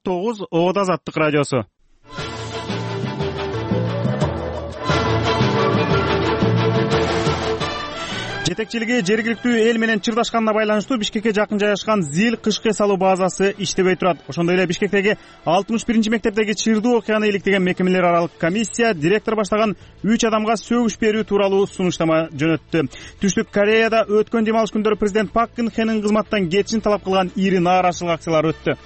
9 Оодо Азаттык радиосу. Жетекчилиги жергиликтүү эл менен чырдашканына байланыштуу Бишкекке жакын жайгашкан ЗИЛ кышкы эс алуу базасы иштебей турат. Ошондой эле Бишкектеги 61 мектептеги чырдуу окуяны иликтеген мекемелер аралык комиссия директор баштаган 3 адамга сөгүш берүү тууралуу сунуштама жөнөттү. Түштүк Кореяда өткөн дем алыш күндөрү президент Пак Кын Хенин кызматтан кетишин талап кылган ири нааразычылык акциялары өттү.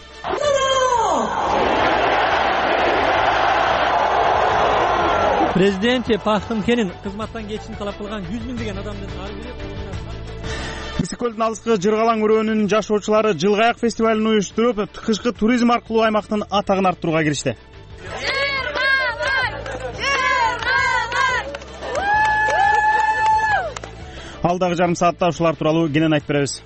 Президент Пак Кын Хенин кызматтан кетишин талап кылган 100 миңдеген адамдын ар бири Ысык көлдүн алыскы Жыргалаң өрөөнүнүн жашоочулары Жылгаяк фестивалын уюштуруп, кышкы туризм аркылуу аймактын атагын арттырууга киришти. Алдагы жарым саатта ушулар тууралуу кенен айтып беребиз.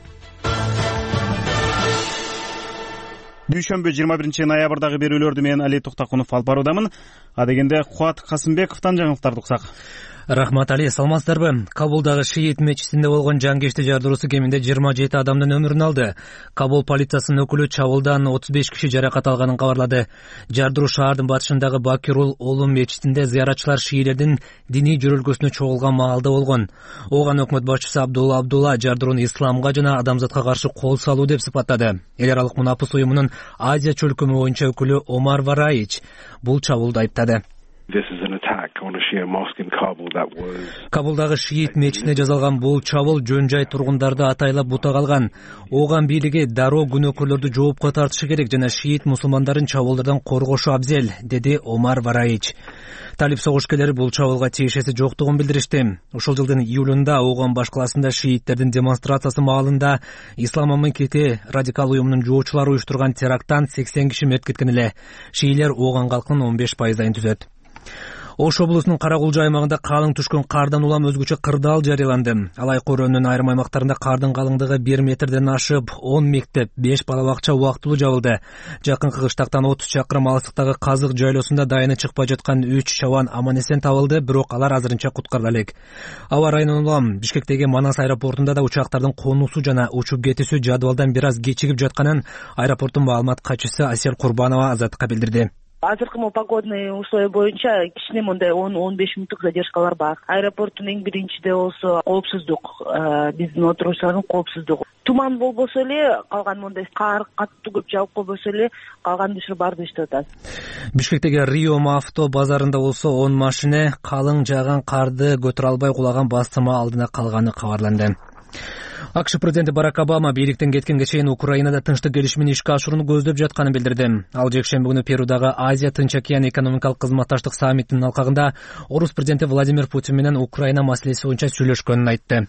Дүйшөмбү 21 ноябрдагы берүүлөрдү мен Али Токтакунов алып баруудамын. Адегенде Куат Касымбековдон жаңылыктарды уксак. Рахмат Али, саламатсыздарбы? Кабулдагы шиит мечитинде болгон жангешти жардыруусу кеминде 27 адамдын өмүрүн алды. Кабул полициясынын өкүлү чабуулдан 35 киши жаракат алганын кабарлады. Жардыруу шаардын батышындагы Бакирул Олум мечитинде зыяратчылар шиилердин диний жөрөлгөсүнө чогулган маалда болгон. Ооган өкмөт башчысы Абдулла жардырууну исламга жана адамзатка каршы кол салуу деп сыпаттады. Эл аралык мунапыс уюмунун Азия чөлкөмү боюнча өкүлү Омар Вараич бул чабуулду айыптады. Кабулдагы шиит мечитине жасалган бул чабуул жөн жай тургундарды атайлап бутак алган. Ооган бийлиги дароо күнөөкөрлөрдү жоопко тартышы керек жана шиит мусулмандарын чабуулдардан коргошу абзел, деди Омар Вараич. Талип согушкерлери бул чабуулга тиешеси жоктугун билдиришти. Ушул жылдын июлунда Ооган баш калаасында шииттердин демонстрациясы маалында Ислам мамлекети радикал уюмунун жоочулары уюштурган теракттан 80 киши мерт кеткен эле. Шиилер Ооган калкынын 15%-ын түзөт. Ош облусунун Каракулжа аймагында калың түшкөн кардан улам өзгөчө кырдаал жарыяланды. Алайкы өрөөнүнүн айрым аймактарында кардын калыңдыгы 1 метрден ашып, 10 мектеп, 5 бала бакча убактылуу жабылды. Жакынкы кыштактан 30 чакырым алыстыктагы Казык жайлоосунда дайыны чыкпай жаткан 3 чабан аман-эсен табылды, бирок алар азырынча куткарыла элек. Аба районунун улам Бишкектеги Манас аэропортунда да учактардын конуусу жана учуп кетүүсү жадвалдан бир аз кечигип жатканын аэропорттун маалымат катчысы Асел Курбанова Азаттыкка билдирди. Азыркы погодный условия боюнча кичине мындай 10-15 мүнөттүк задержкалар бар. Аэропорттун эң биринчиде болсо коопсуздук, биздин отурушчулардын коопсуздугу. Туман болбосо эле, калган мындай кар катуу көп жаап койбосо эле, калган иши баарды иштеп атат. Бишкектеги Рио авто базарында болсо 10 машина калың жааган карды көтөрө албай кулаган бастырма алдына калганы кабарланды. АКШ президенти Барак Обама бийликтен кеткенге чейин Украинада тынчтык келишимин ишке ашырууну көздөп жатканын билдирди. Ал жекшемби күнү Перудагы Азия Тынч океан экономикалык кызматташтык саммитинин алкагында орус президенти Владимир Путин менен Украина маселеси боюнча сүйлөшкөнүн айтты.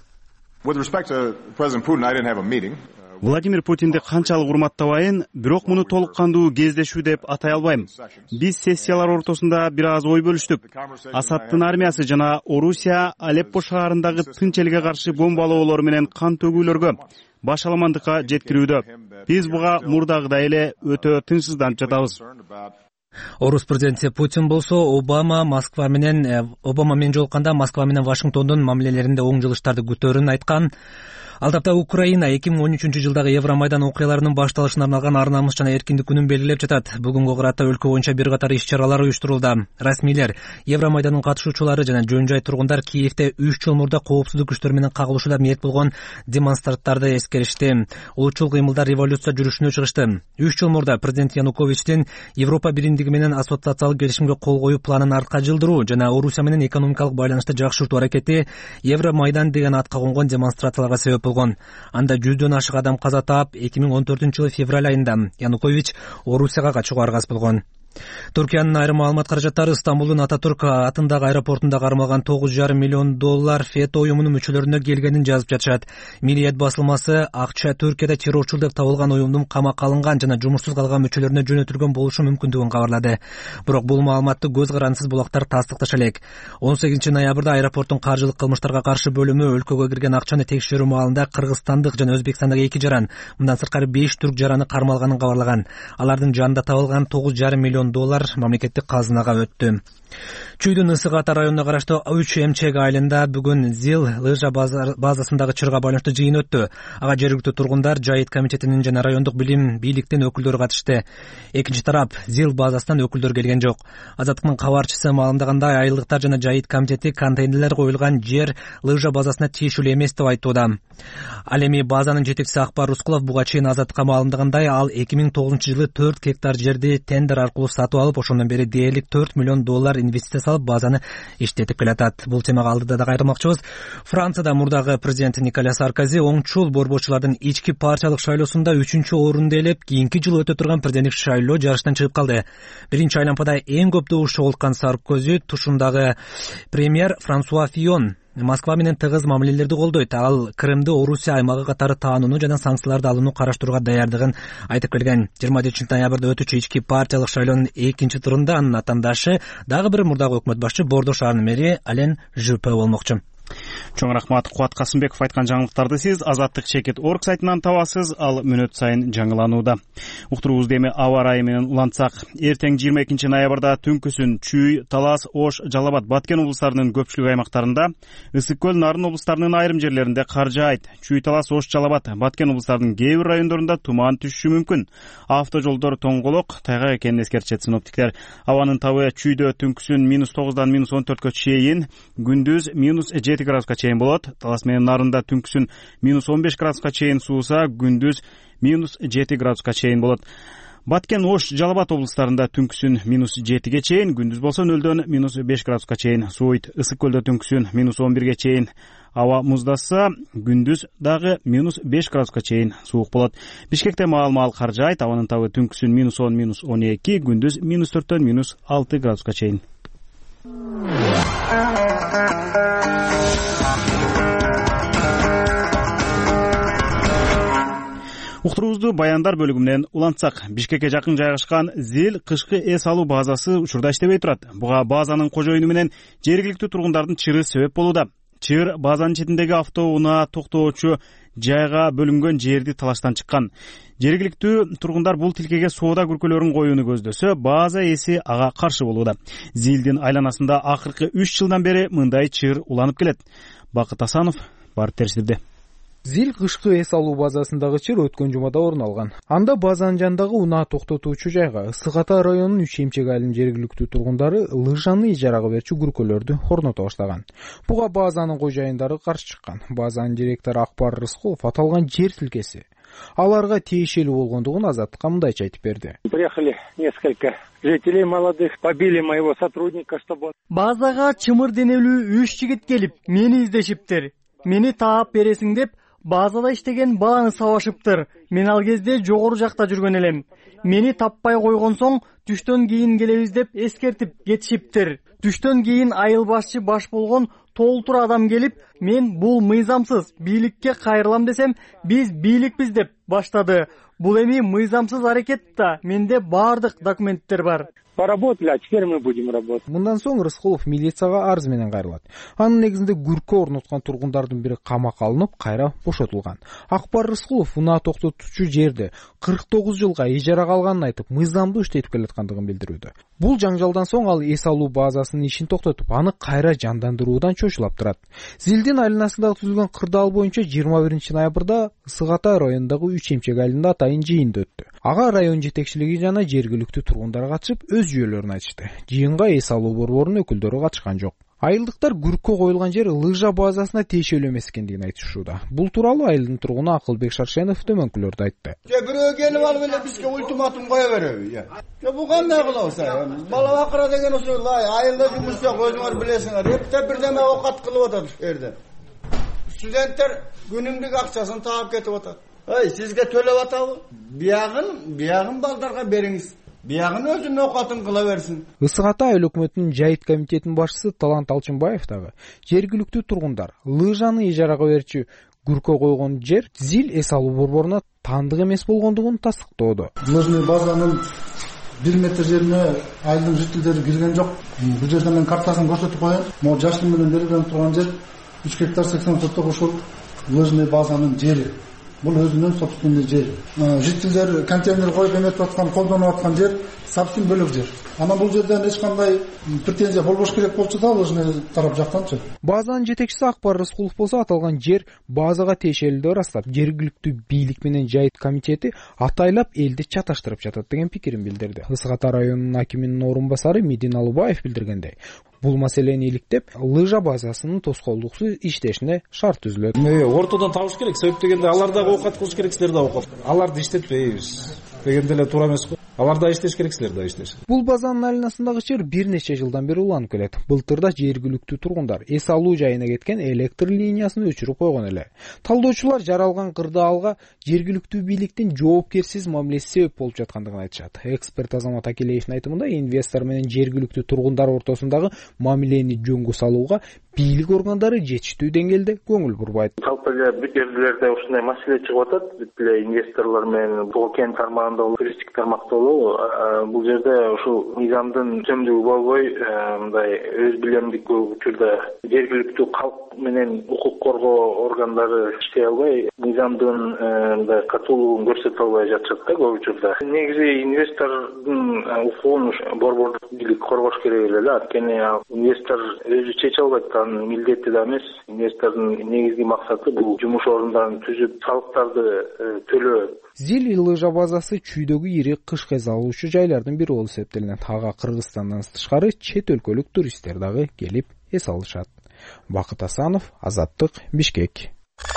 Владимир Путинди канчалык урматтабайын, бирок муну толук кандуу кездешүү деп атай албайм. Биз сессиялар ортосунда бир аз ой бөлүштүк. Асадтын армиясы жана Орусия Алеппо шаарындагы тынч элге каршы бомбалоолор менен кан төгүүлөргө, башаламандыкка жеткирүүдө. Биз буга мурдагыдай эле өтө тынчсызданып жатабыз. Орус президенти Путин болсо Обама менен жолукканда Москва менен Вашингтондун мамилелеринде оң жылыштарды күтөөрүн айткан. Алдапта Украина 2013 жылдагы Евромайдан окуяларынын башталышына арналган ар намыс жана эркиндик күнүн белгилеп жатат. Бүгүнгү кырата өлкө боюнча бир катар иш-чаралар уюштурулду. Расмийлер Евромайдандын катышуучулары жана жөн жай тургундар Киевде 3 жыл мурда коопсуздук күчтөр менен кагылышууда мерт болгон демонстранттарды эскеришти. Улутчул кыймылдар революция жүрүшүнө чыгышты. 3 жыл мурда президент Януковичтин Европа бириндиги менен ассоциациялык келишимге кол коюу планын артка жылдыруу жана Орусия менен экономикалык байланышты жакшыртуу аракети Евромайдан деген атка конгон демонстрацияларга себеп болгон. Анда 100дөн ашык адам каза таап, 2014-жылы февраль айында Янукович Орусияга качууга аргасыз болгон. Туркиянын айрым маалымат каражаттары Стамбулдун Ататүрк атындагы аэропортунда кармалган $9,5 миллион фето уюмунун мүчөлөрүнө келгенин жазып жатышат. Милиет басылмасы акча Түркияда террорчул деп табылган уюмдун камакка алынган жана жумушсуз калган мүчөлөрүнө жөнөтүлгөн болушу мүмкүндүгүн кабарлады. Бирок бул маалыматты көз карандысыз булактар тастыкташа элек. 18 ноябрда аэропорттун каржылык кылмыштарга каршы бөлүмү өлкөгө кирген акчаны текшерүү маалында кыргызстандык жана Өзбекстандагы 2 жаран, мындан сырткары 5 түрк жараны кармалганын кабарлаган. Алардын жанында табылган $9,5 миллион миллион доллар мамлекеттик казынага өттү. Чүйдүн Ысык Ата районуна караштуу 3 МЧГ айылында бүгүн ЗИЛ лыжа базасындагы чырга байланыштуу жыйын өттү. Ага жергиликтүү тургундар, жайыт комитетинин жана райондук билим бийликтин өкүлдөрү катышты. Экинчи тарап ЗИЛ базасынан өкүлдөр келген жок. Азаттыктын кабарчысы маалымдагандай, айылдыктар жана жайыт комитети контейнерлер коюлган жер лыжа базасына тиешелүү эмес деп айтууда. Ал эми базанын жетекчиси Акбар Рускулов буга чейин Азаттыкка маалымдагандай, ал 2009-жылы 4 гектар жерди тендер аркылуу сатып алып, ошондон бери дээрлик 4 миллион доллар инвестиция салып, базаны иштетип келатат. Бул темага алдыда да кайрылмакчыбыз. Францияда мурдагы президент Николя Саркози оңчул борборчулардын ички партиялык шайлоосунда 3-орунду ээлеп, кийинки жылы өтө турган президенттик шайлоо жарыштан чыгып калды. Биринчи айлампада эң көп добуш чогулткан Саркози тушундагы премьер Франсуа Фион Москва менен тыгыз мамилелерди колдойт. Ал Крымды Орусия аймагы катары таанууну жана санкцияларды алууну караштырууга даярдыгын айтып келген. 24 ноябрда өтүүчү ички партиялык шайлоонун экинчи турунда анын атаандашы дагы бир мурдагы өкмөт башчы Бордо шаарынын мэри Ален Жупе болмокчу. Чоң рахмат. Кубат Касымбеков айткан жаңылыктарды сиз Азаттык.org сайтынан табасыз. Ал мүнөт сайын жаңыланууда. Уктуруубузду эми аба ырайы менен улантсак. Эртең 22 ноябрда түнкүсүн Чүй, Талас, Ош, Жалал Абад, Баткен облустарынын көпчүлүк аймактарында, Ысык көл, Нарын облустарынын айрым жерлеринде кар жаайт. Чүй, Талас, Ош, Жалал Абад, Баткен облустарынын кээ бир райондорунда туман түшүшү мүмкүн. Автожолдор тоңголок, тайгак экенин эскертишет синоптиктер. Абанын табы Чүйдө түнкүсүн -9-дан -14 чейин, күндүз -7 градуска чейин болот. Талас менен Нарында түнкүсүн -15 градуска чейин сууса, күндүз -7 градуска чейин болот. Баткен, Ош, Жалал Абад облустарында түнкүсүн -7ге чейин, күндүз болсо нөлдөн -5 градуска чейин сууйт. Ысык көлдө түнкүсүн -11ге чейин аба муздаса, күндүз дагы -5 градуска чейин суук болот. Бишкекте маал кар жаайт. Абанын табы түнкүсүн -10, -12, күндүз -4төн -6 градуска чейин. Уктуруубузду баяндар бөлүгү менен улантсак. Бишкекке жакын жайгашкан ЗИЛ кышкы эс алуу базасы учурда иштебей турат. Буга базанын кожоюну менен жергиликтүү тургундардын чыры себеп болууда. Чыр базанын четиндеги автоунаа токтоочу жайга бөлүнгөн жерди талаштан чыккан. Жергиликтүү тургундар бул тилкеге соода күркөлөрүн коюуну көздөсө, база ээси ага каршы болууда. ЗИЛдин айланасында акыркы 3 жылдан бери мындай чыр уланып келет. Бакыт Асанов барып терсирди. ЗИЛ кышкы эс алуу базасындагы чыр өткөн жумада орун алган. Анда базанын жанындагы унаа токтотуучу жайга Ысык Ата районунун 3 МЧГ айылынын жергиликтүү тургундары лыжаны ижарага берчү күркөлөрдү орното баштаган. Буга базанын кожоюндары каршы чыккан. Базанын директору Акбар Рускулов аталган жер тилкеси аларга тиешелүү болгондугун Азаттыкка мындайча айтып берди. Приехали несколько жителей молодых, побили моего сотрудника, чтобы... Базага чымыр денелүү 3 жигит келип, мени издешиптир. Мени таап бересиң деп, базада иштеген баланы сабашыптыр. Мен ал кезде жогору жакта жүргөн элем. Мени таппай койгон соң түштөн кийин келебиз деп эскертип кетишиптир. Түштөн кийин айыл башчы баш болгон толтур адам келип, мен бул мыйзамсыз бийликке кайрылам десем, биз бийликпиз деп баштады. Бул эми мыйзамсыз аракет да, менде баардык документтер бар. Поработали, а теперь мы будем работать. Мындан соң Рыскулов милицияга арыз менен кайрылат. Анын негизинде күркө орноткон тургундардын бири камакка алынып, кайра бошотулган. Акбар Рыскулов унаа токтотуучу жерди 49 жылга ижарага алганын айтып, мыйзамдуу иштетип келаткандыгын билдирүүдө. Бул жаңжалдан соң ал эс алуу базасынын ишин токтотуп, аны кайра жандандыруудан чочулап турат. ЗИЛдин айланасындагы түзүлгөн кырдаал боюнча 21 ноябрда Ысык Ата районундагы 3 МЧГ айылында атайын жыйын өттү. Ага район жетекчилиги жана жергиликтүү тургундар катышып, өз жүйөлөрүн айтышты. Жыйынга эс алуу борборунун өкүлдөрү катышкан жок. Айылдыктар күрккө коюлган жер лыжа базасына тиешелүү эмес экендигин айтышууда. Бул тууралуу айылдын тургуну Акылбек Шаршенов төмөнкүлөрдү айтты. Бирөө келип алып эле бизге ультиматум кое береби. Бул кандай кылабыз? Бала бакыра деген ошол айылда жумуш жок, өзүңөр билесиңер. Эптеп бирдеме оокат кылып атат ушул жерде. Студенттер күнүмдүк акчасын таап кетип атат. Сизге төлөп атабы? Биягын балдарга бериңиз. Биягын өзүнүн оокатын кыла берсин. Ысык Ата айыл өкмөтүнүн жайыт комитетинин башчысы Талант Алчынбаев дагы жергиликтүү тургундар лыжаны ижарага берчү күркө койгон жер ЗИЛ эс алуу борборуна таандык эмес болгондугун тастыктоодо. Лыжный базанын 1 метр жерине айылдын жителдери кирген жок. Бул жерде мен картасын көрсөтүп коеюн. Могу жашыл менен белгиленип турган жер 3 гектар 80 соток ушул лыжный базанын жери. Бул өзүнүн собственный жери. Жителдер контейнер коюп эметип аткан, колдонуп аткан жер совсем бөлөк жер. Анан бул жерден эч кандай претензия болбош керек болчу да, лыжный тарап жактанчы. Базанын жетекчиси Акбар Рыскулов болсо аталган жер базага тиешелүүлүгү ырастап, жергиликтүү бийлик менен жайыт комитети атайлап элди чаташтырып жатат деген пикирин билдирди. Ысык Ата районунун акиминин орун басары Медин Алубаев билдиргендей, бул маселени иликтеп, лыжа базасынын тоскоолдуксуз иштешине шарт түзүлөт. Ортодон табыш керек, себеп дегенде алар дагы оокат кылыш керек, силер дагы оокат. Аларды иштетпейбиз дегенде эле туура эмес го. Алар да иштеш керек, силер да иштеш. Бул базанын айланасындагы жер бир нече жылдан бери уланып келет. Былтырда жергиликтүү тургундар эс алуу жайына кеткен электр линиясын өчүрүп койгон эле. Талдоочулар жаралган кырдаалга жергиликтүү бийликтин жоопкерсиз мамилеси себеп болуп жаткандыгын айтышат. Эксперт Азамат Акилеевдин айтымында, инвестор менен жергиликтүү тургундар ортосундагы мамилени жөнгө салууга бийлик органдары жетиштүү деңгээлде көңүл бурбайт. Жалпы эле бүт жерлерде ушундай маселе чыгып атат. Бүт эле инвесторлор менен Тоо кен тармагында туристик тармакта бул жерде ушул мыйзамдын төмдүгү болбой, мындай өз билемдик учурда жергиликтүү калк менен укук коргоо органдары иштей албай, мыйзамдын мындай катуулугун көрсөтө албай жатышат да көп учурда. Негизи инвестордун укугун борбордук бийлик коргош керек эле да. Анткени инвестор өзү чече албайт, анын милдети да эмес. Инвестордун негизги максаты бул жумуш орундарын түзүп, салыктарды төлөө. Зил лыжа базасы чүйдөгү ири кыш кез алуучу жайлардын бири болуп эсептелинет. Ага Кыргызстандан тышкары чет өлкөлүк туристтер дагы келип эс алышат. Бакыт Асанов, Азаттык, Бишкек.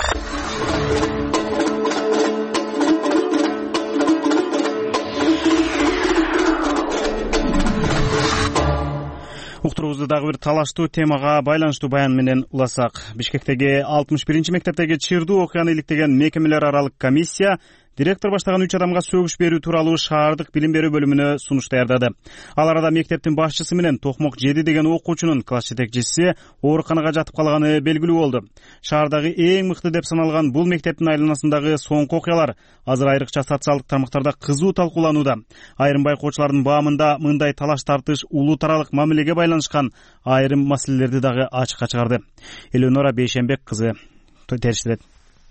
Уктуруубузду дагы бир талаштуу темага байланыштуу баян менен уласак. Бишкектеги 61 мектептеги чырдуу окуяны иликтеген мекемелер аралык комиссия директор баштаган 3 адамга сөгүш берүү тууралуу шаардык билим берүү бөлүмүнө сунуш даярдады. Ал арада мектептин башчысы менен Токмок 7 деген окуучунун класс жетекчиси ооруканага жатып калганы белгилүү болду. Шаардагы эң мыкты деп саналган бул мектептин айланасындагы соңку окуялар азыр айрыкча социалдык тармактарда кызуу талкууланууда. Айрым байкоочулардын баамында мындай талаш тартыш улут аралык мамилеге байланышкан айрым маселелерди дагы ачыкка чыгарды. Элеонора Бейшембек кызы териштирет.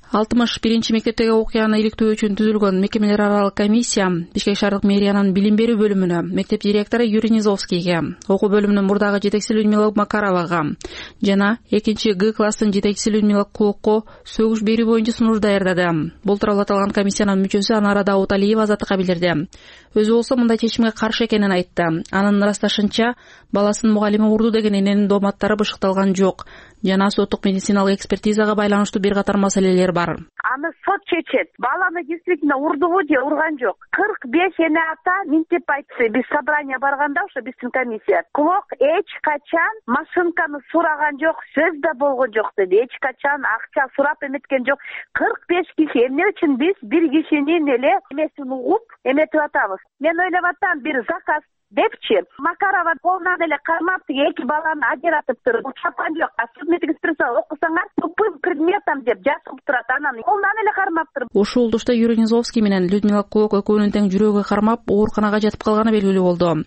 61 мектептеги окуяны иликтөө үчүн түзүлгөн мекемелер аралык комиссия Бишкек шаардык мэриянын билим берүү бөлүмүнө, мектеп директору Юрий Низовскийге, окуу бөлүмүнүн мурдагы жетекчиси Людмила Макаровага жана 2-Г класстын жетекчиси Людмила Клокко сөгүш берүү боюнча сунуш даярдады. Бул тууралуу аталган комиссиянын мүчөсү Анара Дауталиева Азаттыкка билдирди. Өзү болсо мындай чечимге каршы экенин айтты. Анын ырасташынча, баласынын мугалими урду деген эненин дооматтары бышыкталган жок жана соттук медициналык экспертизага байланыштуу бир катар маселелер бар. Аны сот чечет. Баланы действительно урдубу же урган жок. 45 эне ата минтип айтты. Биз собрание барганда ошо биздин комиссия. Клок эч качан машинканы сураган жок, сөз да болгон жок деди. Эч качан акча сурап эметкен жок. 45 киши. Эмне үчүн биз бир кишинин эле эмесин угуп эметип атабыз? Мен ойлоп атам, бир заказ депчи. Макарова колунан эле кармапты, эки баланы ажыратыптыр. Чапан жок. Судмедик экспертиза окусаңар, тупым предметом деп жазып турат. Анан колунан эле кармаптыр. Ушул улдушта Юрий Низовский менен Людмила Клок экөөнүн тең жүрөгү кармап, ооруканага жатып калганы белгилүү болду.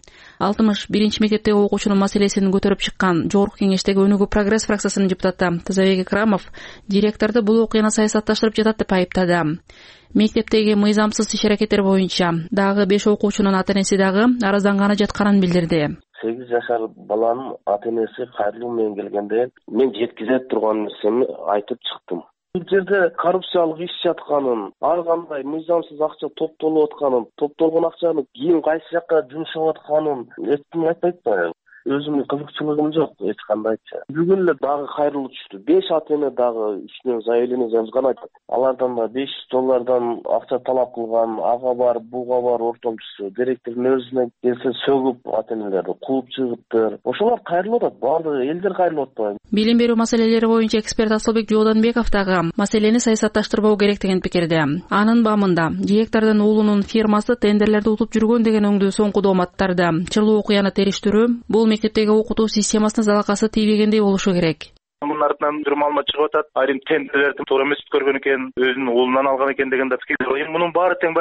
61 мектептеги окуучунун маселесин көтөрүп чыккан Жогорку кеңештеги Өнүгүү прогресс фракциясынын депутаты Тазабек Экрамов директорду бул окуяны саясатташтырып жатат деп айыптады. Мектептеги мыйзамсыз иш-аракеттер боюнча дагы 5 окуучунун ата-энеси дагы арызданганы жатканын билдирди. 8 жашар баланын ата-энеси кайрылуу менен келгенде мен жеткизе турган нерсени айтып чыктым. Бул жерде коррупциялык иш жатканын, ар кандай мыйзамсыз акча топтолуп атканын, топтолгон акчаны кийин кайсы жакка жумшап атканын эч ким айтпайт да. Өзүмдүн кызыкчылыгым жок эч кандайча. Бүгүн эле дагы кайрылуу түштү. 5 ата-эне дагы үстүнөн заявление жазган айтат. Алардан да $5 акча талап кылган, ага бар, буга бар ортомчусу. Директордун өзүнө келсе сөгүп ата-энелерди кууп чыгыптыр. Ошолор кайрылып атат, баардыгы элдер кайрылып атпайбы? Билим берүү маселелери боюнча эксперт Асылбек Жооданбеков дагы маселени саясатташтырбоо керек деген пикирде. Анын баамында директордун уулунун фирмасы тендерлерди утуп жүргөн деген өңдүү соңку дооматтарды чырлуу окуяны териштирүү бул мектептеги окутуу системасына залакасы тийбегендей болушу керек. Мунун артынан бир маалымат чыгып атат. Айрым тендерлерди туура эмес өткөргөн экен, өзүнүн уулунан алган экен деген да пикирлер бар. Мунун баары тең баягы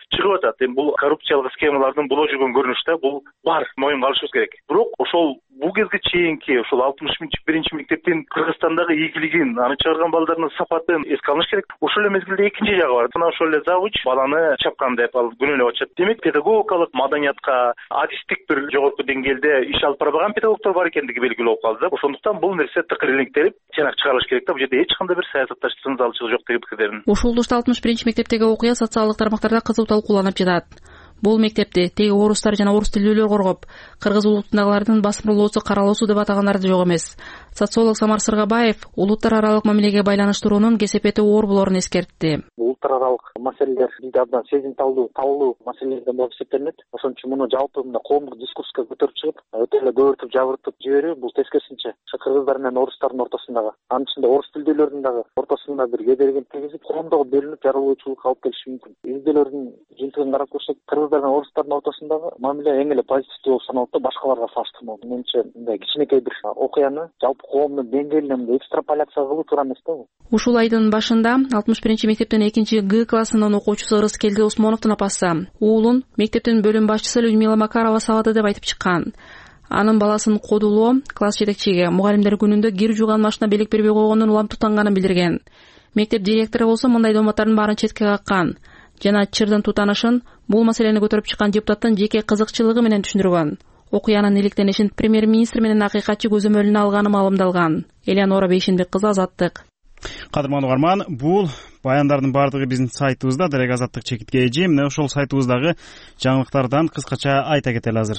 чыгып атат. Эми бул коррупциялык схемалардын боло жүргөн көрүнүш да, бул бар, моюнга алышыбыз керек. Бирок ошол бул кезге чейинки ошол 61 мектептин Кыргызстандагы ийгилигин, аны чыгарган балдардын сапатын эске алыш керек. Ошол эле мезгилде экинчи жагы бар. Мына ошол эле завуч баланы чапкан деп ал күнөөлөп атышат. Демек, педагогикалык маданиятка, адистик бир жогорку деңгээлде иш алып барбаган педагогдор бар экендиги белгилүү болуп калды. Ошондуктан бул нерсе тыкырылыңтелип, ченак чыгарылыш керек да. Бул жерде эч кандай бир саясатташтын залчылыгы жок деген пикирдерин. Ушул урушта 61 мектептеги окуя социалдык тармактарда кызуу талкууланып жатат. Бул мектепти теги орустар жана орус тилдүүлөр коргоп, кыргыз улутундагылардын басымдуулоосу каралуусу деп атагандары жок эмес. Социолог Самар Сыргабаев улуттар аралык мамилеге байланыштыруунун кесепети оор болорун эскертти. Улуттар аралык маселелер бизде абдан сезимталдуу маселелерден болуп эсептелинет. Ошон үчүн муну жалпы мына коомдук дискурска көтөрүп чыгып, өтө эле көбүртүп жабыртып жиберүү бул тескерисинче кыргыздар менен орустардын ортосундагы, анын ичинде орус тилдүүлөрдүн дагы ортосунда бир кедергини тийгизип, коомдогу бөлүнүп жарылуучулукка алып келиши мүмкүн. Изделөрдүн жыйынтыгын карап көрсөк, кыргыздар менен орустардын ортосундагы мамиле эң эле позитивдүү болуп саналат да, башкаларга салыштырмалуу. Менимче мындай кичинекей бир окуяны жалпы коомдун деңгээлинен экстраполяция кылуу туура эмес да бул. Ушул айдын башында 61 мектептин 2Г классынын окуучусу Ырыскелди Усмоновдун апасы уулун мектептин бөлүм башчысы Людмила Макарова сабады деп айтып чыккан. Анын баласын кодулоо класс жетекчиге мугалимдер күнүндө кир жууган машина белек бербей койгондон улам билдирген. Мектеп директору болсо мындай доматтардын баарын четке каккан жана чырдын тутанышын бул маселени көтөрүп чыккан депутаттын жеке кызыкчылыгы менен түшүндүргөн. Окуянын иликтенишин премьер-министр менен акыйкатчы көзөмөлүнө алганы маалымдалган. Элеонора Бейшенбек кызы, Азаттык. Кадырман угарман, бул баяндардын баардыгы биздин сайтыбызда, Дарек Азаттык чекитке эже. Мына ошол сайтыбыздагы жаңылыктардан кыскача айта кетели азыр.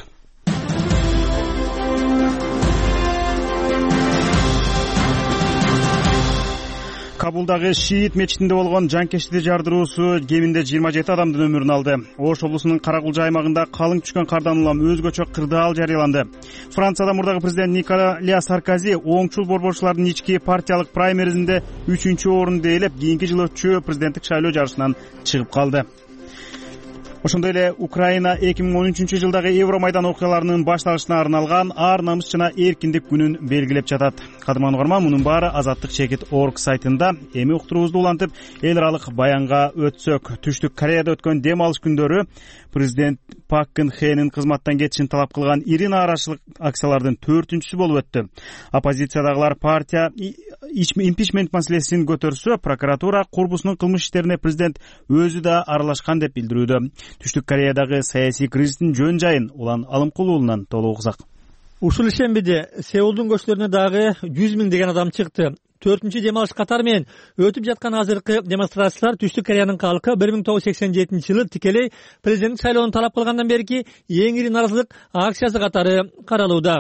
Кабулдагы Шиит мечитинде болгон жанкечти жардыруусу кеминде 27 адамдын өмүрүн алды. Ош облусунун Каракулжа аймагында калың түшкөн кардан улам өзгөчө кырдаал жарыяланды. Францияда мурдагы президент Николя Саркози оңчул борборчулардын ички партиялык праймеризинде 3-орунду ээлеп, кийинки жыл өтчү президенттик шайлоо жарышынан чыгып калды. Ошондой эле Украина 2013-жылдагы Евромайдан окуяларынын башталышына арналган ар намыс жана эркиндик күнүн белгилеп жатат. Кадырман угарман, мунун баары Азаттык чекит.org сайтында. Эми уктуруубузду улантып, эл аралык баянга өтсөк. Түштүк Кореяда өткөн дем алыш күндөрү президент Пак Кын Хенин кызматтан кетишин талап кылган ири нааразычылык акциялардын 4-сү болуп өттү. Оппозициядагылар партия импичмент маселесин көтөрсө, прокуратура курбусунун кылмыш иштерине президент өзү да аралашкан деп билдирүүдө. Түштүк Кореядагы саясий кризистин жөн жайын Улан Алымкулуулунан толук уксак. Ушул ишембиде Сеулдун көчөлөрүнө дагы 100 000 деген адам чыкты. 4-чү дем алыш катары менен өтүп жаткан азыркы демонстрациялар Түштүк Кореянын калкы 1987-жылы тикелей президенттик шайлоону талап кылгандан берки эң ири нааразычылык акциясы катары каралууда.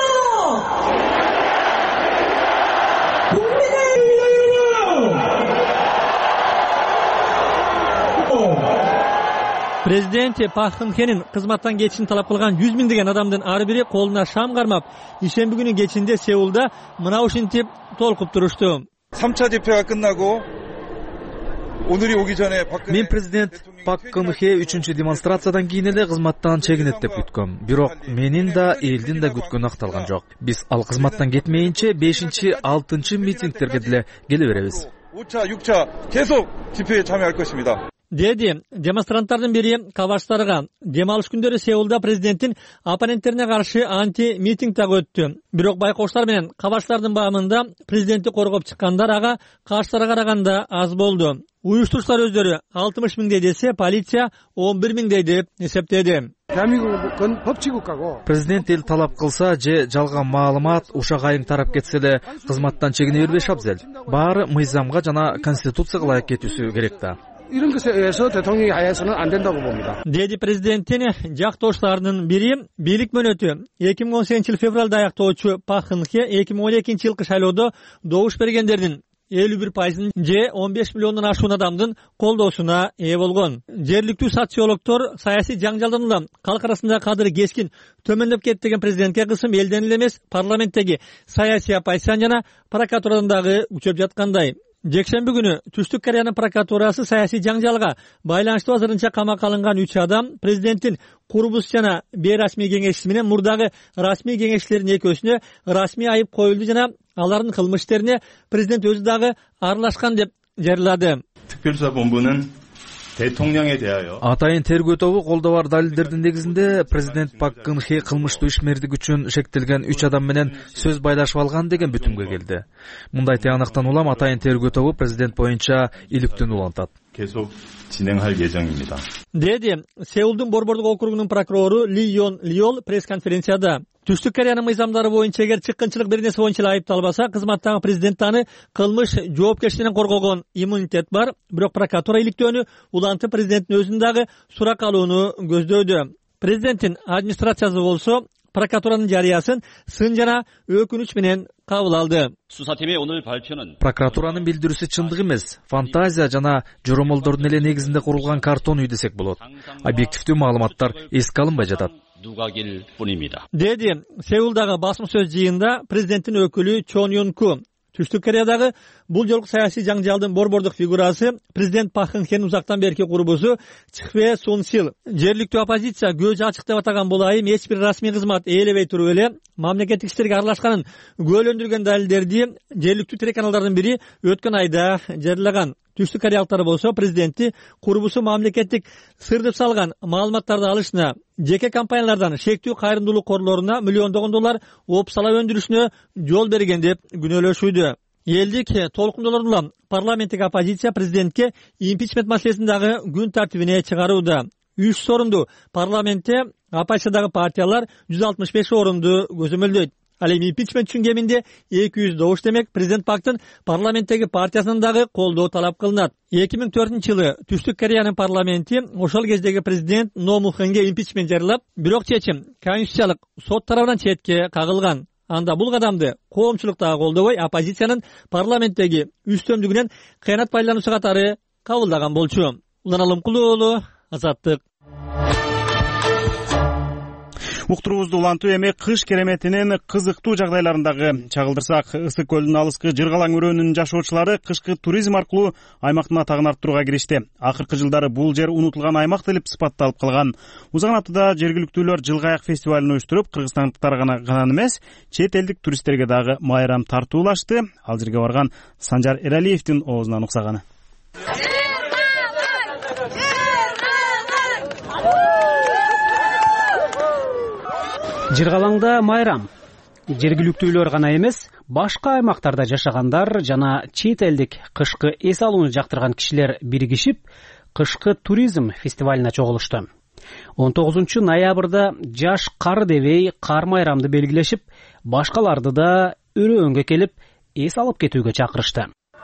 Президент Пак Кын Хенин кызматтан кетишин талап кылган 100 000 деген адамдын ар бири колуна шам кармап, ишемби күнү кечинде Сеулда мына ушинтип толкуп турушту. 3차 집회가 끝나고 오늘이 오기 전에 Мен президент Пак Кын Хе 3-чү демонстрациядан кийин эле кызматтан чегинет деп күткөм. Бирок менин да элдин да күткөнү акталган жок. Биз ал кызматтан кетмейинче 5-6 митингтерге деле келе беребиз. 5차, 6차 계속 집회에 참여할 것입니다. Деди демонстранттардын бири кабарчтарга. Дем алыш күндөрү Сеулда президенттин оппоненттерине каршы анти-митинг дагы өттү. Бирок байкоштар менен кабарчтардын баамында президентти коргоп чыккандар ага каршыларга караганда аз болду. Уюштурушчулар өздөрү 60 000 десе, полиция 11 000 деп эсептеди. Президент эл талап кылса же жалган маалымат ушак айың тарап кетсе эле кызматтан чегине бербеш абзел. Баары мыйзамга жана конституцияга ылайык кетүүсү керек да. 이런 것에 의해서 대통령이 하에서는 안 된다고 봅니다. Деди президенттин жактоошторунун бири бийлик мөөнөтү 2018 февралда аяктоочу Пак Кын Хе 2012-жылкы шайлоодо добуш бергендердин 51% же 15 миллиондон ашуун адамдын колдоосуна ээ болгон. Жергиликтүү социологдор саясий жаңжалдан улам калк арасында кадыры кескин төмөндөп кетти деген президентке кысым элден эле эмес парламенттеги саясий оппозиция жана прокуратурадан дагы күчөп жаткандай. Жекшемби күнү Түштүк Кореянын прокуратурасы саясий жаңжалга байланыштуу азырынча камакка алынган 3 адам президенттин курбус жана бейрасмий кеңешчиси менен мурдагы расмий кеңешчилердин экөөсүнө расмий айып коюлду жана алардын кылмыш иштерине президент өзү дагы аралашкан деп жарыялады. 특별수사본부는 대통령에 대하여 атайын тергөө тобу колдо бар далилдердин негизинде президент Пак Кын Хе кылмыштуу ишмердик үчүн шектелген 3 адам менен сөз байлашып алган деген бүтүмгө келди. Мындай тыянактан улам атайын тергөө тобу президент боюнча иликтүүнү улантат. 계속 진행할 예정입니다. Деди Сеулдун Борбордук округунун прокурору Ли Йон Лиол пресс-конференцияда Түштүк Кореянын мыйзамдары боюнча эгер чыккынчылык бир нерсе боюнча айыпталбаса, кызматтагы президент аны кылмыш жоопкерчилигинен коргогон иммунитет бар, бирок прокуратура иликтөөнү улантып президенттин өзүн дагы суракка алууну көздөдү. Президенттин администрациясы болсо прокуратуранын жарыясын сын жана өкүнүч менен кабыл алды. Прокуратуранын билдирүүсү чындык эмес, фантазия жана жоромолдордун эле негизинде курулган картон үй десек болот. Объективдүү маалыматтар эске алынбай жатат. Деди Сеулдагы басым сөз жыйында президенттин өкүлү Чон Юн Ку. Түштүк Кореядагы бул жолку саясий жаңжалдын борбордук фигурасы президент Пак Кын Хенин узактан берки курбусу Чхве Сун Сил. Жергиликтүү оппозиция көз ачык деп атаган бул айым эч бир расмий кызмат ээлебей туруп эле мамлекеттик иштерге аралашканын күбөлөндүргөн далилдерди жергиликтүү телеканалдардын бири өткөн айда жарыялаган. Түштүк кореялыктар болсо президентти курбусу мамлекеттик сыр деп салган маалыматтарды алышына, жеке компаниялардан шектүү кайрымдуулук корлоруна миллиондогон доллар опсала өндүрүшүнө жол берген деп күнөөлөшүүдө. Элдик толкундолордун улам парламенттик оппозиция президентке импичмент маселесин дагы күн тартибине чыгарууда. 3 орунду парламентте оппозициядагы партиялар 165 орунду көзөмөлдөйт. Ал эми импичмент үчүн кеминде 200 добуш демек президент Пактын парламенттеги партиясынан дагы колдоо талап кылынат. 2004-жылы Түштүк Кореянын парламенти ошол кездеги президент Но Му Хэнге импичмент жарыялап, бирок чечим конституциялык сот тарабынан четке кагылган. Анда бул кадамды коомчулуктагы колдобой, оппозициянын парламенттеги үстөмдүгүнөн кыянат байлануусу катары кабылдаган болчу. Улан Алымкулуу уулу, Азаттык. Уктуруубузду улантуу эми кыш кереметинин кызыктуу жагдайларындагы чагылдырсак, Ысык көлүнүн алыскы Жыргалаң өрөөнүнүн жашоочулары кышкы туризм аркылуу аймактын атагын арттырууга киришти. Акыркы жылдары бул жер унутулган аймак деп сыпатталып калган. Узган аптада жергиликтүүлөр Жылгаяк фестивалын уюштуруп, кыргызстандыктар гана эмес, чет элдик туристтерге дагы майрам тартуулашты. Ал жерге барган Санжар Эралиевдин оозунан уксаганы. Жыргалаңда майрам. Жергиликтүүлөр гана эмес, башка аймактарда жашагандар жана чет элдик кышкы эс алууну жактырган кишилер биригишип, кышкы туризм фестивалына чогулушту. 19-ноябрда жаш кары дебей кар майрамды белгилешип, башкаларды да өрөөнгө келип, эс алып кетүүгө чакырышты.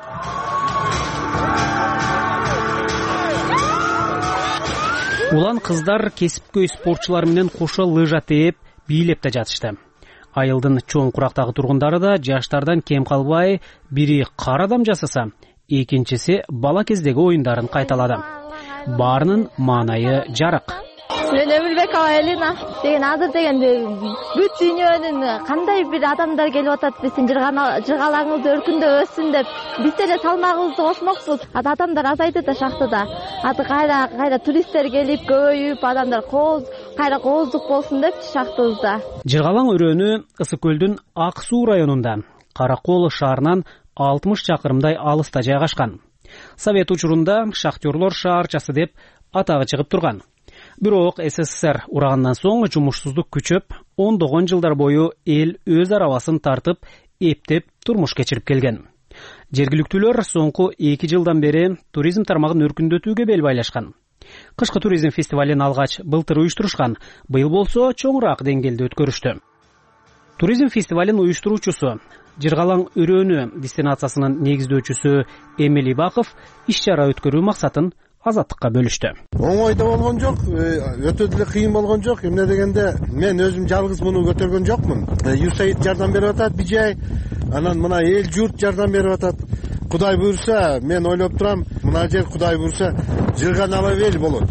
Улан кыздар кесипкөй спортчулар менен кошо лыжа тээп, бийлеп да жатышты. Айылдын чоң курактагы тургундары да жаштардан кем калбай, бири кар адам жасаса, экинчиси бала кездеги оюндарын кайталады. Баарынын маанайы жарык. Мен Өмүрбекова Элина деген азыр дегенде бүт дүйнөнүн кандай бир адамдар келип атат, биздин Жыргалаңыбыз өркүндөп өссүн деп биз деле салмагыбызды кошмокпуз. Адамдар азайды да шахтада. Кайра туристтер келип көбөйүп, адамдар кайра кооздук болсун деп шахтыбызда. Жыргалаң өрөөнү Ысык көлдүн Ак Суу районунда, Каракол шаарынан 60 чакырымдай алыста жайгашкан. Совет учурунда шахтерлор шаарчасы деп атагы чыгып турган. Бирок СССР урагандан соң жумушсуздук күчөп, ондогон жылдар бою эл өз арабасын тартып, эптеп турмуш кечирип келген. Жергиликтүүлөр соңку 2 жылдан бери туризм тармагын өркүндөтүүгө бел байлашкан. Кышкы туризм фестивалын алгач былтыр уюштурушкан, быйыл болсо чоңураак деңгээлде өткөрүштү. Туризм фестивалын уюштуруучусу, Жыргалаң өрөөнү дестинациясынын негиздөөчүсү Эмили Баков иш-чара өткөрүү максатын Азаттыкка бөлүштү. Оңой да болгон жок, өтө деле кыйын болгон жок. Эмне дегенде, мен өзүм жалгыз муну көтөргөн жокмун. Юсаид жардам берип атат, Бижай, анан мына эл журт жардам берип атат. Кудай буйрса, мен ойлоп турам, мына жер Кудай буйрса, жырганала эл болот.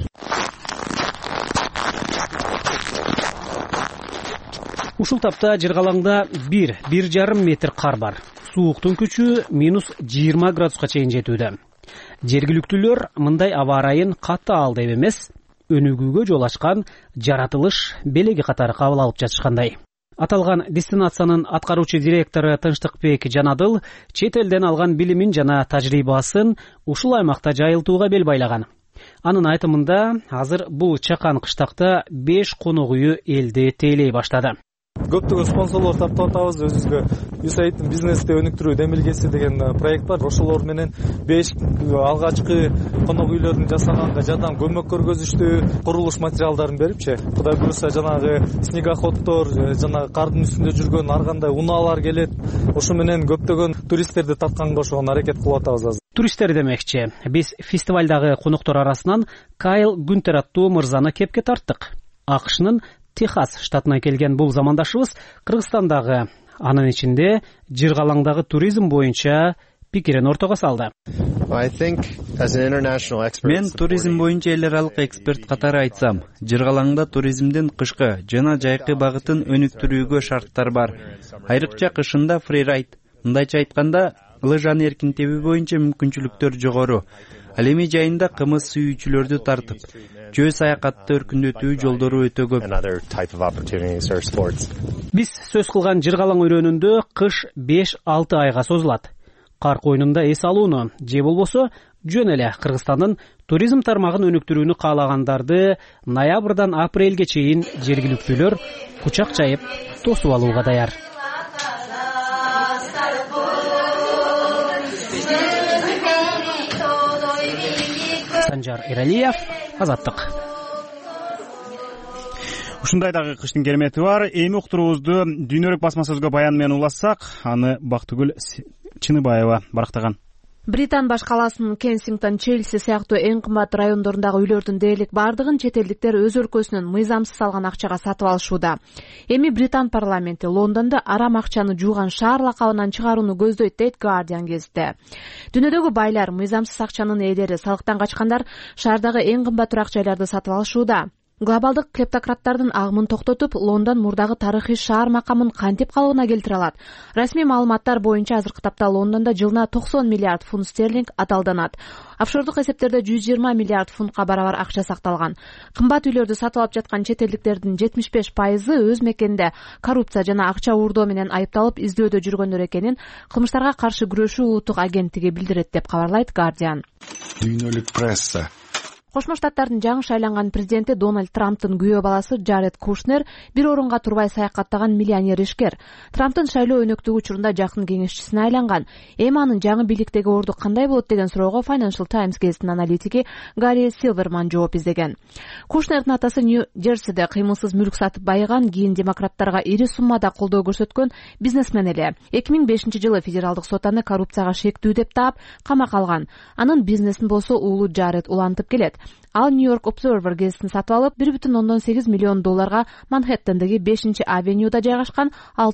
Ушул тапта Жыргалаңда 1,5 метр кар бар. Сууктун күчү -20 градуска чейин жетүүдө. Жергиликтүүлөр мындай аба ырайын катаал деп эмес, өнүгүүгө жол ачкан жаратылыш белеги катары кабыл алып жатышкандай. Аталган дестинациянын аткаруучу директору Тынчтыкбек Жанадыл чет элден алган билимин жана тажрыйбасын ушул аймакта жайылтууга бел байлаган. Анын айтымында азыр бул чакан кыштакта 5 конок үйү элди тейлей баштады. Көптөгөн спонсорлор таптап атабыз. Өзүбүзгө USAID бизнесте өнүктүрүү демилгеси деген проект бар. Ошолор менен 5 алгачкы конок үйлөрүн жасаганга жардам көмөк көргөзүштү. Курулуш материалдарын берипчи. Кудай буюрса жанагы снегоходдор, жанагы кардын үстүндө жүргөн ар кандай унаалар келет. Ошо менен көптөгөн туристтерди тартканга ошого аракет кылып атабыз азыр. Туристтер демекчи. Биз фестивалдагы коноктор арасынан Кайл Гүнтер аттуу мырзаны кепке тарттык. АКШнын Техас штатынан келген бул замандашыбыз Кыргызстандагы, анын ичинде Жыргалаңдагы туризм боюнча пикирин ортого салды. Мен туризм боюнча эл аралык эксперт катары айтсам, Жыргалаңда туризмдин кышкы жана жайкы багытын өнүктүрүүгө шарттар бар. Айрыкча кышында фрирайд, мындайча айтканда, лыжаны эркин тебүү боюнча мүмкүнчүлүктөр жогору. Ал эми жайында кымыз сүйүүчүлөрдү тартып, жөө саякатты өркүндөтүү жолдору өтө көп. Биз сөз кылган Жыргалаң өрөөнүндө кыш 5-6 айга созулат. Кар коюнунда эс алууну же болбосо жөн эле Кыргызстандын туризм тармагын өнүктүрүүнү каалагандарды ноябрдан апрелге чейин жергиликтүүлөр кучак жайып тосуп алууга даяр. Санжар Эралиев, Азаттык. Ушундай дагы кыштын керемети бар. Эми уктуруубузду Дүйнөлүк басма сөзгө баян менен улассак, аны Бактыгүл Чыныбаева барактаган. Британ баш калаасынын Кенсингтон, Челси сыяктуу эң кымбат райондорундагы үйлөрдүн дээрлик бардыгын чет элдиктер өз өлкөсүнөн мыйзамсыз алган акчага сатып алышууда. Эми Британ парламенти Лондондо арам акчаны жууган шаар лакабынан чыгарууну көздөйт дейт Guardian гезити. Дүйнөдөгү байлар, мыйзамсыз акчанын ээлери, салыктан качкандар шаардагы эң кымбат турак жайларды сатып алышууда. Глобалдык клептократтардын агымын токтотуп, Лондон мурдагы тарыхый шаар макамын кантип калыбына келтире алат? Расмий маалыматтар боюнча азыркы тапта Лондондо жылына 90 миллиард фунт стерлинг аталданат. Офшордук эсептерде 120 миллиард фунтка барабар акча сакталган. Кымбат үйлөрдү сатып алып жаткан чет элдиктердин 75% өз мекенинде коррупция жана акча уурдоо менен айыпталып издөөдө жүргөндөр экенин кылмыштарга каршы күрөшүү улуттук агенттиги билдирет деп кабарлайт Guardian. Дүйнөлүк пресса. Кошмо Штаттардын жаңы шайланган президенти Дональд Трамптын күйөө баласы Джаред Кушнер бир орунга турбай саякаттаган миллионер ишкер. Трамптын шайлоо өнөктүгү учурунда жакын кеңешчисине айланган. Эми анын жаңы бийликтеги орду кандай болот деген суроого Financial Times гезитинин аналитики Гарри Силверман жооп издеген. Кушнердин атасы Нью-Джерсиде кыймылсыз мүлк сатып байыган, кийин демократтарга ири суммада колдоо көрсөткөн бизнесмен эле. 2005-жылы федералдык сот аны коррупцияга шектүү деп таап камакка алган. Анын бизнесин болсо уулу Джаред улантып келет. Ал New York Observer гезитин сатып алып, 1,8 миллион долларга Манхэттендеги 5-авенюда жайгашкан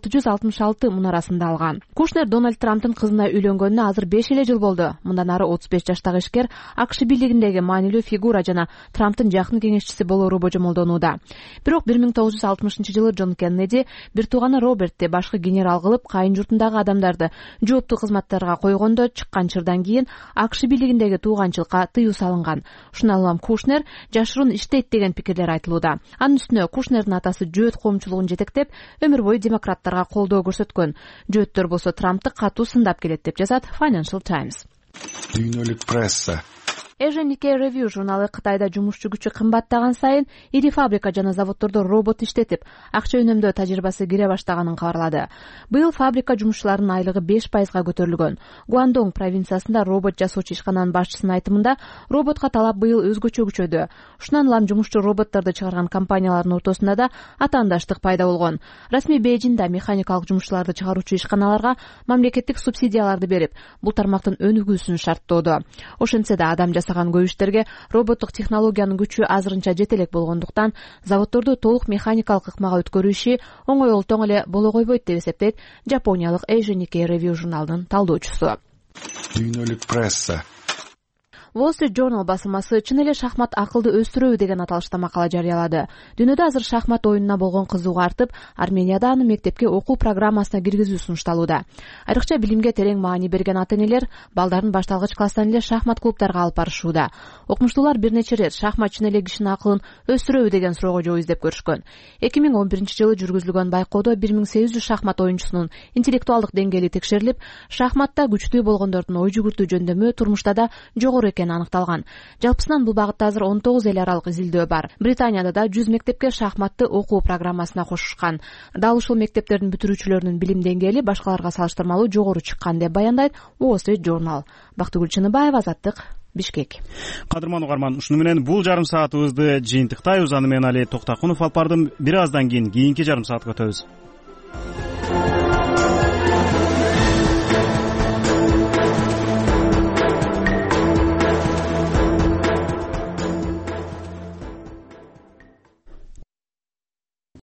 666 мунарасында алган. Кушнер Дональд Трамптын кызына үйлөнгөнүнө азыр 5 эле жыл болду. Мындан ары 35 жаштагы ишкер АКШ бийлигиндеги маанилүү фигура жана Трамптын жакын кеңешчиси болору божомолдонууда. Бирок 1960-жылы Джон Кеннеди бир тууганы Робертти башкы генерал кылып, кайын журтундагы адамдарды жооптуу кызматтарга койгондо чыккан чырдан кийин АКШ бийлигиндеги тууганчылыкка тыюу салынган. Улам Кушнер жашыруун иштейт деген пикирлер айтылууда. Анын үстүнө Кушнердин атасы жөөт коомчулугун жетектеп, өмүр бою демократтарга колдоо көрсөткөн. Жөөттөр болсо Трампты катуу сындап келет деп жазат Financial Times. Дүйнөлүк пресса. Asian Nikkei Review журналы Кытайда жумушчу күчү кымбаттаган сайын ири фабрика жана заводдордо робот иштетип, акча үнөмдөө тажрыйбасы кире баштаганын кабарлады. Быйыл фабрика жумушчуларынын айлыгы 5%га көтөрүлгөн. Гуандонг провинциясында робот жасоочу ишкананын башчысынын айтымында, роботко талап быйыл өзгөчө күчөдү. Ушундан улам жумушчу роботторду чыгарган компаниялардын ортосунда да атаандаштык пайда болгон. Расмий Бейжиңде механикалык жумушчуларды чыгаруучу ишканаларга мамлекеттик субсидияларды берип, бул тармактын өнүгүүсүн шарттоодо. Ошентсе да адам көп иштерге роботтук технологиянын күчү азырынча жетелек болгондуктан заводдорду толук механикалык ыкмага өткөрүү иши оңой олтоң эле боло койбойт деп эсептейт жапониялык Asian Nikkei Review журналынын талдоочусу. Дүйнөлүк пресса. Wall Street Journal басылмасы чын эле шахмат акылды өстүрөбү деген аталышта макала жарыялады. Дүйнөдө азыр шахмат оюнуна болгон кызыгуу артып, Арменияда аны мектепке окуу программасына киргизүү сунушталууда. Айрыкча билимге терең маани берген ата-энелер балдарын башталгыч класстан эле шахмат клубдарга алып барышууда. Окумуштуулар бир нече рет шахмат чын эле кишинин акылын өстүрөбү деген суроого жооп издеп көрүшкөн. 2011-жылы жүргүзүлгөн байкоодо 1800 шахмат оюнчусунун интеллектуалдык деңгээли текшерилип, шахматта күчтүү болгондордун ой жүгүртүү жөндөмү турмушта да жогору экени аныкталган. Жалпысынан бул багытта азыр 19 эл аралык изилдөө бар. Британияда да 100 мектепке шахматты окуу программасына кошушкан. Дал ушул мектептердин бүтүрүүчүлөрүнүн билим деңгээли башкаларга салыштырмалуу жогору чыккан деп баяндайт Wall Street Journal. Бактыгүл Чыныбаева, Азаттык, Бишкек. Кадырман угарман, ушуну менен бул жарым саатыбызды жыйынтыктайбыз. Аны менен Али Токтакунов алып бардым. Бир аздан кийин кийинки жарым саатка өтөбүз.